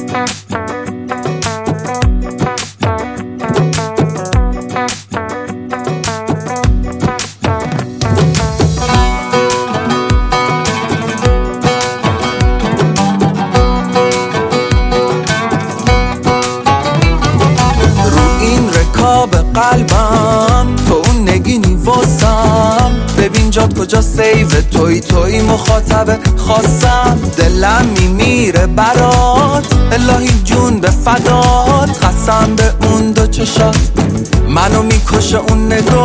قلبم تو اون نگینی واسم، ببین جات کجا سیو توی مخاطب خواستم. دلم میمیره برات الهی جون به فدات، قسم به اون دو چشات منو میکشه اون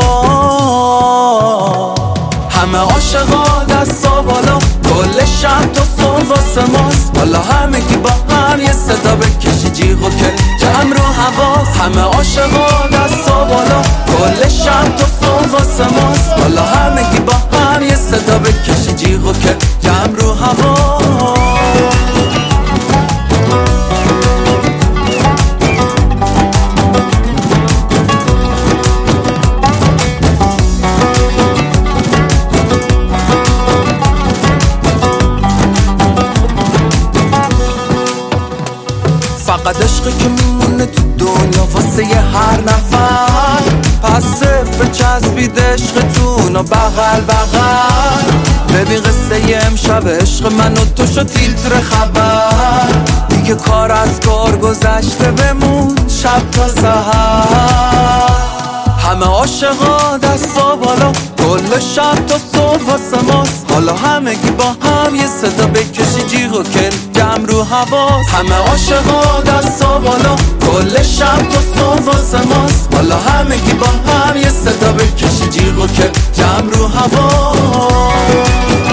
نگاه. همه عاشقا دستا بالا کل شب تا صبح واسه ماست، حالا همگی با هم یه صدا بکشی جیغ و کل جمع رو حواس. همه عاشقا دستا بالا کل شب تا صبح واسه ماست، حالا همگی با هم یه صدا بکشی جیغ و کل جمع رو حواس. فقط عشقی که میمونه تو دنیا واسه یه هر نفر، پس صفر چسبید عشقتون و بغل بغل. ببین قصه یه امشب عشق من و تو شد تیتر خبر، دیگه کار از کار گذشته بمون شب تا سحر. همه عاشقا دستا بالا کل شب تا صبح واسه ماست، حالا همگی با هم یه صدا بکشی جیغ و کل جمع رو حواس. همه عاشقا دستا بالا کل شب تا صبح واسه ماست، حالا همگی با هم یه صدا بکشی جیغ و کل جمع رو حواس.